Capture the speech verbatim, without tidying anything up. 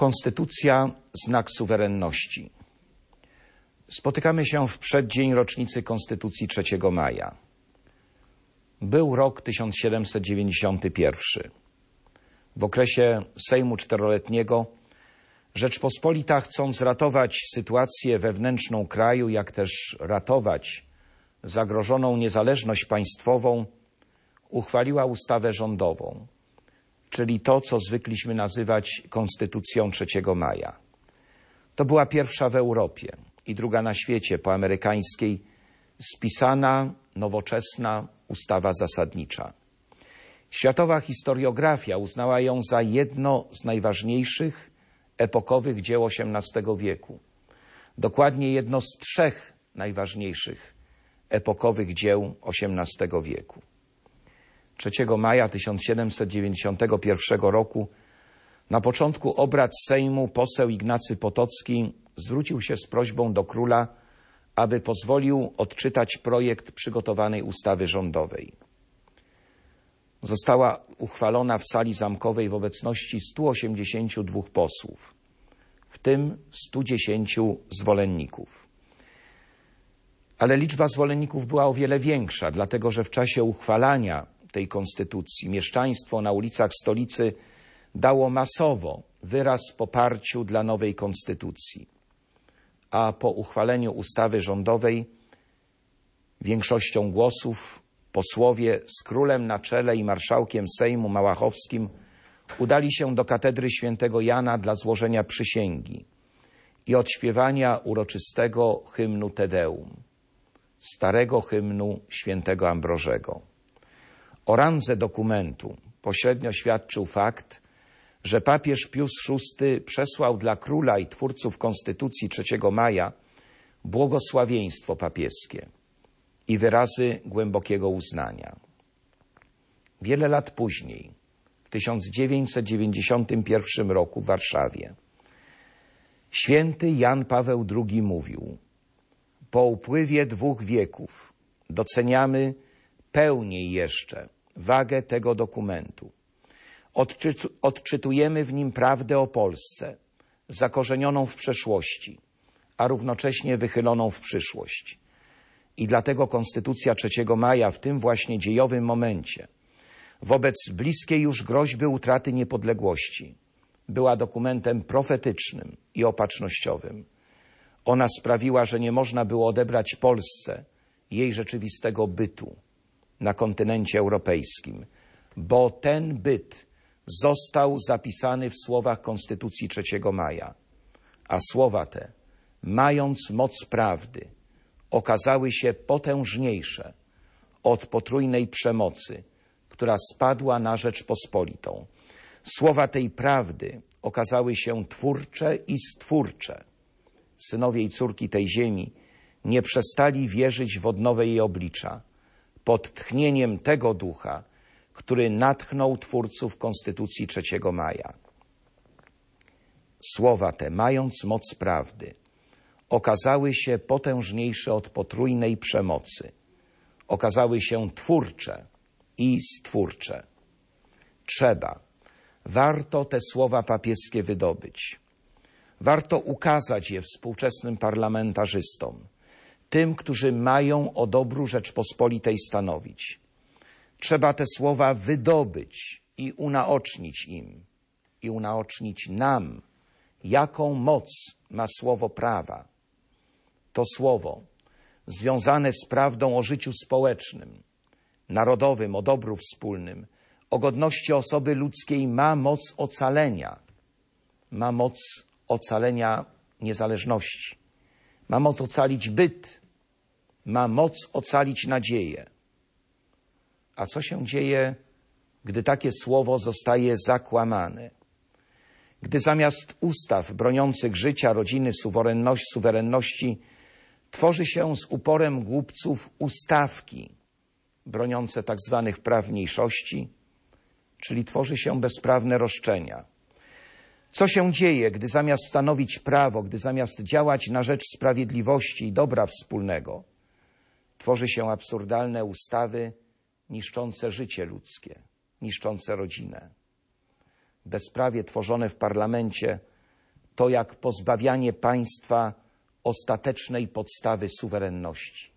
Konstytucja, znak suwerenności. Spotykamy się w przeddzień rocznicy Konstytucji trzeciego maja. Był rok tysiąc siedemset dziewięćdziesiąty pierwszy. W okresie Sejmu Czteroletniego Rzeczpospolita, chcąc ratować sytuację wewnętrzną kraju, jak też ratować zagrożoną niezależność państwową, uchwaliła ustawę rządową, czyli to, co zwykliśmy nazywać Konstytucją trzeciego maja. To była pierwsza w Europie i druga na świecie po amerykańskiej spisana, nowoczesna ustawa zasadnicza. Światowa historiografia uznała ją za jedno z najważniejszych epokowych dzieł osiemnastego wieku. Dokładnie jedno z trzech najważniejszych epokowych dzieł osiemnastego wieku. trzeciego maja tysiąc siedemset dziewięćdziesiątego pierwszego roku na początku obrad Sejmu poseł Ignacy Potocki zwrócił się z prośbą do króla, aby pozwolił odczytać projekt przygotowanej ustawy rządowej. Została uchwalona w sali zamkowej w obecności stu osiemdziesięciu dwóch posłów, w tym stu dziesięciu zwolenników. Ale liczba zwolenników była o wiele większa, dlatego że w czasie uchwalania tej konstytucji mieszczaństwo na ulicach stolicy dało masowo wyraz poparciu dla nowej konstytucji, a po uchwaleniu ustawy rządowej większością głosów posłowie z królem na czele i marszałkiem Sejmu Małachowskim udali się do katedry świętego Jana dla złożenia przysięgi i odśpiewania uroczystego hymnu Te Deum, starego hymnu świętego Ambrożego. O randze dokumentu pośrednio świadczył fakt, że papież Pius szósty przesłał dla króla i twórców Konstytucji trzeciego maja błogosławieństwo papieskie i wyrazy głębokiego uznania. Wiele lat później, w tysiąc dziewięćset dziewięćdziesiątym pierwszym roku w Warszawie, święty Jan Paweł drugi mówił: po upływie dwóch wieków doceniamy pełniej jeszcze wagę tego dokumentu. Odczy- odczytujemy w nim prawdę o Polsce, zakorzenioną w przeszłości, a równocześnie wychyloną w przyszłość. I dlatego Konstytucja trzeciego maja w tym właśnie dziejowym momencie, wobec bliskiej już groźby utraty niepodległości, była dokumentem profetycznym i opatrznościowym. Ona sprawiła, że nie można było odebrać Polsce jej rzeczywistego bytu na kontynencie europejskim, bo ten byt został zapisany w słowach Konstytucji trzeciego maja, a słowa te, mając moc prawdy, okazały się potężniejsze od potrójnej przemocy, która spadła na Rzeczpospolitą. Słowa tej prawdy okazały się twórcze i stwórcze. Synowie i córki tej ziemi nie przestali wierzyć w odnowę jej oblicza, pod tchnieniem tego ducha, który natchnął twórców Konstytucji trzeciego maja. Słowa te, mając moc prawdy, okazały się potężniejsze od potrójnej przemocy. Okazały się twórcze i stwórcze. Trzeba, warto te słowa papieskie wydobyć. Warto ukazać je współczesnym parlamentarzystom, tym, którzy mają o dobru Rzeczpospolitej stanowić. Trzeba te słowa wydobyć i unaocznić im, i unaocznić nam, jaką moc ma słowo prawa. To słowo, związane z prawdą o życiu społecznym, narodowym, o dobru wspólnym, o godności osoby ludzkiej, ma moc ocalenia. Ma moc ocalenia niezależności. Ma moc ocalić byt. Ma moc ocalić nadzieję. A co się dzieje, gdy takie słowo zostaje zakłamane? Gdy zamiast ustaw broniących życia, rodziny, suwerenności, suwerenności tworzy się z uporem głupców ustawki broniące tak zwanych praw mniejszości, czyli tworzy się bezprawne roszczenia. Co się dzieje, gdy zamiast stanowić prawo, gdy zamiast działać na rzecz sprawiedliwości i dobra wspólnego, tworzy się absurdalne ustawy niszczące życie ludzkie, niszczące rodzinę. Bezprawie tworzone w parlamencie to jak pozbawianie państwa ostatecznej podstawy suwerenności.